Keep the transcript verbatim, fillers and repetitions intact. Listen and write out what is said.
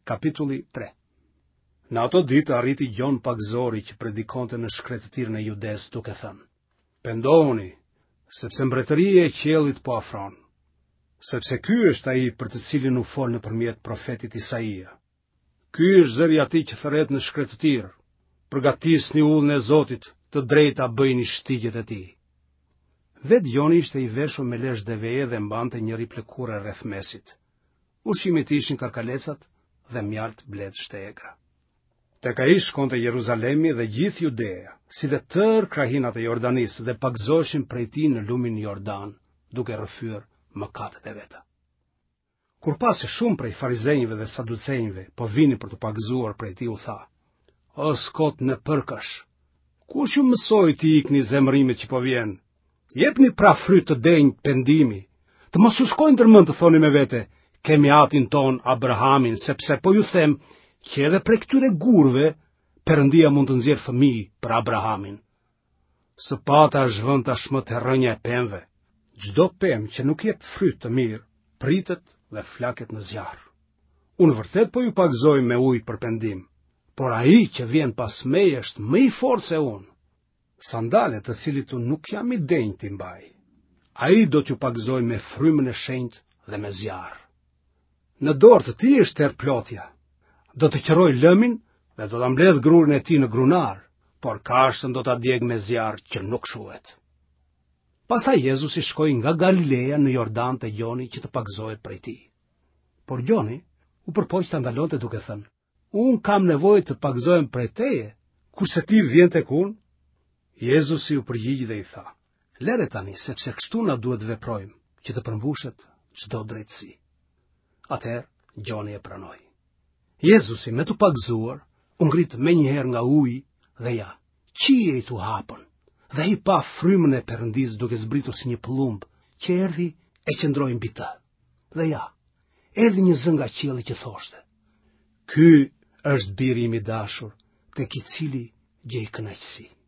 Kapitulli tre. Në ato ditë arriti Gjon Pagëzori që predikonte në shkretëtirën e Judes duke thënë: Pendohuni, sepse mbretëria e qiellit po afron. Sepse ky është ai për të cilin u fol nëpërmjet profetit Isaia. Ky është zëri i atij që thërret në shkretëtirë: Përgatisni ullën e Zotit, të drejta bëjni shtigjet e tij. Vetë Gjoni ishte i veshur me lesh deveje dhe mbante njëri plekurë rreth mesit. Ushqimit ishin karkalecat dhe mjalt blet shtegra. Tek ai shkonte Jeruzalemi dhe gjithë Judea, si dhe tërë krahinat e Jordanisë, dhe pagëzoheshin prej tij në lumin Jordan, duke rrëfyer mëkatet e veta. Kur pasi shumë prej farizejve dhe saducejve po vinin për të pagëzuar prej tij, u tha: O skot në përkash, kush ju mësoi të ikni zemërimit që po vjen? Jepni pra fryt të denjë pendimi, të mos u shkojnë ndërmend të thoni me vete: kemi atin ton Abrahamin, sepse po ju them që edhe prej këtyre gurve Perëndia mund të nxjerrë fëmijë për Abrahamin. Së pata është vënë tashmë te rrënja e pemëve. Çdo pemë që nuk jep fryt të mirë, pritet dhe flaket në zjarr. Unë vërtet po ju pagëzoj me ujë për pendim, por ai që vjen pas meje është më i fortë se unë. Sandalet të cilit unë nuk jam i denjë t'i mbaj. Ai do t'ju pagëzoj me frymën e shenjtë dhe me zjarr. Në dorë të tij është terplotja. Do të qëroj lëmin dhe do ta mbledh grurin e tij në grunar, por kashtën do ta djeg me zjarr që nuk shuhet. Pastaj Jezusi shkoi nga Galilea në Jordan te Gjoni që të pagëzohet prej tij. Por Gjoni u përpoq ta ndalonte duke thënë: Unë kam nevojë të pagëzohem prej teje, kurse ti vjen tek unë? Jezusi u përgjigji dhe i tha: Lere tani, sepse kështu na duhet veprojmë, që të përmbushet çdo drejtësi. Atëherë Gjoni e pranoi. Jezusi, me të pagëzuar, u ngrit menjëherë nga uji, dhe ja, qije i tu hapën, dhe i pa frymën e Perëndisë duke zbritur si një pëllumb, që erdhi e qëndroi mbi të. Dhe ja, erdhi një zë nga qielli që thoshte: Ky është biri im i dashur, tek i cili gjej kënaqësi.